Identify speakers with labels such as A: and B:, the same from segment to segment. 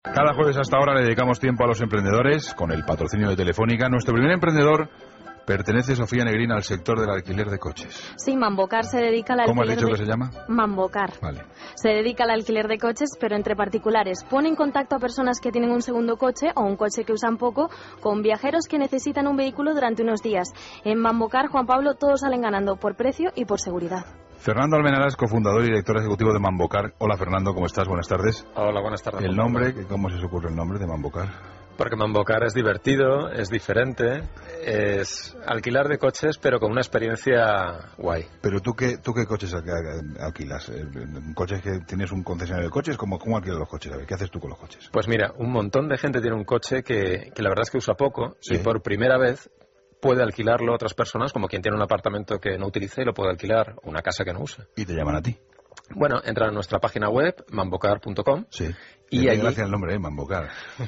A: Cada jueves hasta ahora le dedicamos tiempo a los emprendedores con el patrocinio de Telefónica. Nuestro primer emprendedor pertenece, Sofía Negrín, al sector del alquiler de coches.
B: Sí, Mambocar se dedica al alquiler.
A: ¿Cómo has dicho que se llama?
B: Mambocar.
A: Vale.
B: Se dedica al alquiler de coches, pero entre particulares. Pone en contacto a personas que tienen un segundo coche o un coche que usan poco con viajeros que necesitan un vehículo durante unos días. En Mambocar, Juan Pablo, todos salen ganando por precio y por seguridad.
A: Fernando Almenaras, cofundador y director ejecutivo de Mambocar. Hola, Fernando, ¿cómo estás? Buenas tardes.
C: Hola, buenas tardes.
A: ¿El nombre? ¿Cómo se os ocurre el nombre de Mambocar?
C: Porque Mambocar es divertido, es diferente, es alquilar de coches, pero con una experiencia guay.
A: ¿Pero tú qué coches alquilas? ¿Coches que tienes un concesionario de coches? ¿Cómo alquilas los coches? A ver, ¿qué haces tú con los coches?
C: Pues mira, un montón de gente tiene un coche que la verdad es que usa poco,
A: ¿Sí?
C: Y por primera vez puede alquilarlo a otras personas, como quien tiene un apartamento que no utiliza y lo puede alquilar, o una casa que no usa.
A: ¿Y te llaman a ti?
C: Bueno, entran a nuestra página web, mambocar.com.
A: Sí.
C: Y allí...
A: Gracias al nombre, Mambocar.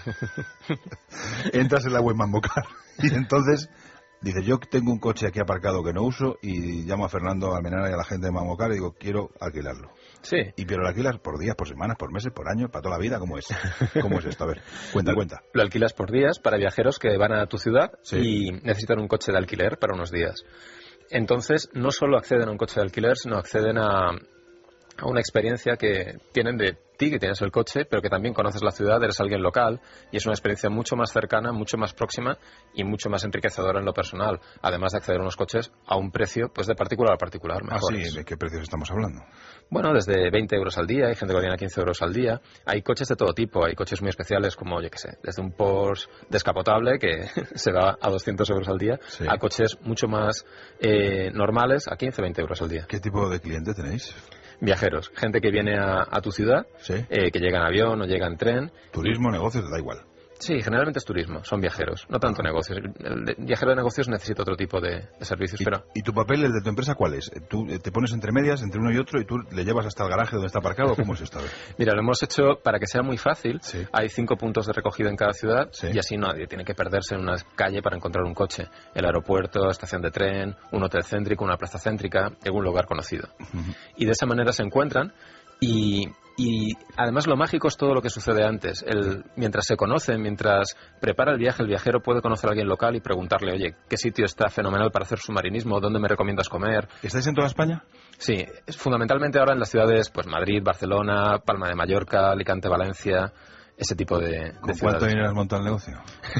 A: Entras en la web Mambocar y entonces dices, yo tengo un coche aquí aparcado que no uso y llamo a Fernando Almenara y a la gente de Mambocar y digo, quiero alquilarlo.
C: Sí.
A: ¿Y pero lo alquilas por días, por semanas, por meses, por años, para toda la vida? ¿Cómo es? ¿Cómo es esto? A ver, cuenta.
C: Lo alquilas por días para viajeros que van a tu ciudad,
A: sí,
C: y necesitan un coche de alquiler para unos días. Entonces, no solo acceden a un coche de alquiler, sino acceden a una experiencia que tienen de ti, que tienes el coche, pero que también conoces la ciudad, eres alguien local, y es una experiencia mucho más cercana, mucho más próxima y mucho más enriquecedora en lo personal, además de acceder a unos coches a un precio pues de particular a particular. Mejores.
A: ¿Ah, sí? ¿De qué precios estamos hablando?
C: Bueno, desde 20 euros al día, hay gente que viene a 15 euros al día. Hay coches de todo tipo, hay coches muy especiales como, yo qué sé, desde un Porsche descapotable que se va a 200 euros al día, sí, a coches mucho más normales a 15, 20 euros al día.
A: ¿Qué tipo de cliente tenéis?
C: Viajeros, gente que viene a tu ciudad,
A: ¿sí?
C: Que llega en avión o llega en tren.
A: Turismo, negocios, te da igual.
C: Sí, generalmente es turismo, son viajeros, no tanto negocios. El viajero de negocios necesita otro tipo de servicios.
A: ¿Y tu papel, el de tu empresa, cuál es? ¿Tú te pones entre medias, entre uno y otro, y tú le llevas hasta el garaje donde está aparcado? ¿Cómo es esto?
C: Mira, lo hemos hecho para que sea muy fácil.
A: Sí.
C: Hay 5 puntos de recogida en cada ciudad,
A: sí,
C: y así nadie tiene que perderse en una calle para encontrar un coche. El aeropuerto, estación de tren, un hotel céntrico, una plaza céntrica, algún lugar conocido. Y de esa manera se encuentran. Y además lo mágico es todo lo que sucede antes. Mientras se conocen, mientras prepara el viaje, el viajero puede conocer a alguien local y preguntarle, oye, ¿qué sitio está fenomenal para hacer submarinismo? ¿Dónde me recomiendas comer?
A: ¿Estáis en toda España?
C: Sí, fundamentalmente ahora en las ciudades pues Madrid, Barcelona, Palma de Mallorca, Alicante, Valencia, ese tipo de
A: ¿Con
C: ciudades.
A: cuánto dinero has montado el negocio?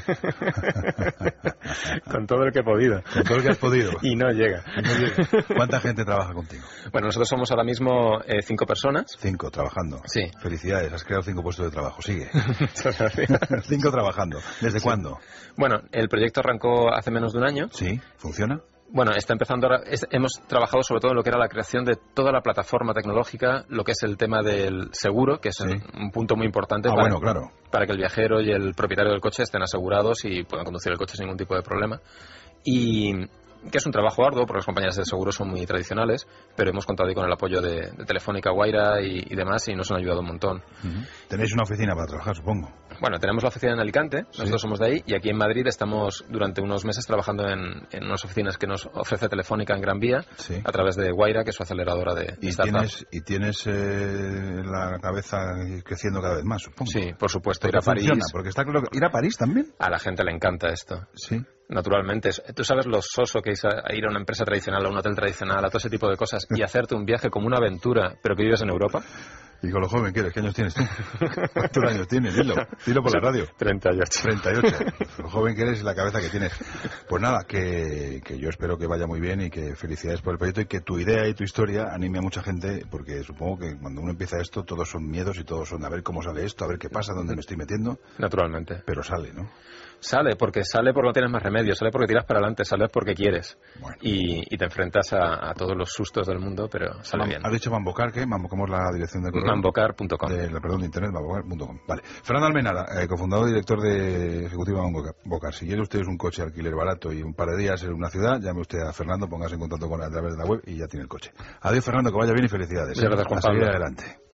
C: Con todo el que he podido.
A: Con todo el que has podido.
C: Y no llega.
A: ¿Cuánta gente trabaja contigo?
C: Bueno, nosotros somos ahora mismo 5 personas.
A: 5 trabajando.
C: Sí.
A: Felicidades, has creado 5 puestos de trabajo. Sigue.
C: Muchas gracias.
A: 5 trabajando. ¿Desde cuándo?
C: Bueno, el proyecto arrancó hace menos de un año.
A: Sí. ¿Funciona?
C: Bueno, está empezando ahora. Hemos trabajado sobre todo en lo que era la creación de toda la plataforma tecnológica, lo que es el tema del seguro, que es un punto muy importante para que el viajero y el propietario del coche estén asegurados y puedan conducir el coche sin ningún tipo de problema. Y que es un trabajo arduo, porque las compañías de seguros son muy tradicionales, pero hemos contado ahí con el apoyo de Telefónica, Guaira y demás, y nos han ayudado un montón.
A: Tenéis una oficina para trabajar, supongo.
C: Bueno, tenemos la oficina en Alicante, nosotros somos de ahí, y aquí en Madrid estamos durante unos meses trabajando en unas oficinas que nos ofrece Telefónica en Gran Vía, a través de Guaira, que es su aceleradora de startups.
A: Y tienes la cabeza creciendo cada vez más, supongo.
C: Sí, por supuesto,
A: ir a París. Porque está claro, ¿ir a París también?
C: A la gente le encanta esto.
A: Sí.
C: Naturalmente. Tú sabes lo soso que es ir a una empresa tradicional, a un hotel tradicional, a todo ese tipo de cosas, y hacerte un viaje como una aventura, pero que vives en Europa.
A: Y con lo joven que eres, ¿qué años tienes tú? ¿Cuántos años tienes? Dilo por la radio.
C: 38.
A: 38. Lo joven que eres y la cabeza que tienes. Pues nada, que yo espero que vaya muy bien y que felicidades por el proyecto y que tu idea y tu historia anime a mucha gente, porque supongo que cuando uno empieza esto, todos son miedos y todos son a ver cómo sale esto, a ver qué pasa, dónde me estoy metiendo.
C: Naturalmente.
A: Pero sale, ¿no?
C: Sale porque no tienes más remedio, sale porque tiras para adelante, sale porque quieres.
A: Bueno.
C: Y te enfrentas a todos los sustos del mundo, pero sale bien.
A: ¿Has dicho Mambocar qué? ¿Cómo es la dirección de correo?
C: Mambocar.com.
A: Perdón, de internet, mambocar.com. Vale. Fernando Almenara, cofundador y director ejecutivo de Mambocar. Si quiere usted un coche de alquiler barato y un par de días en una ciudad, llame usted a Fernando, póngase en contacto con él a través de la web y ya tiene el coche. Adiós, Fernando, que vaya bien y felicidades.
C: Muchas gracias, Juan Pablo.
A: A seguir adelante.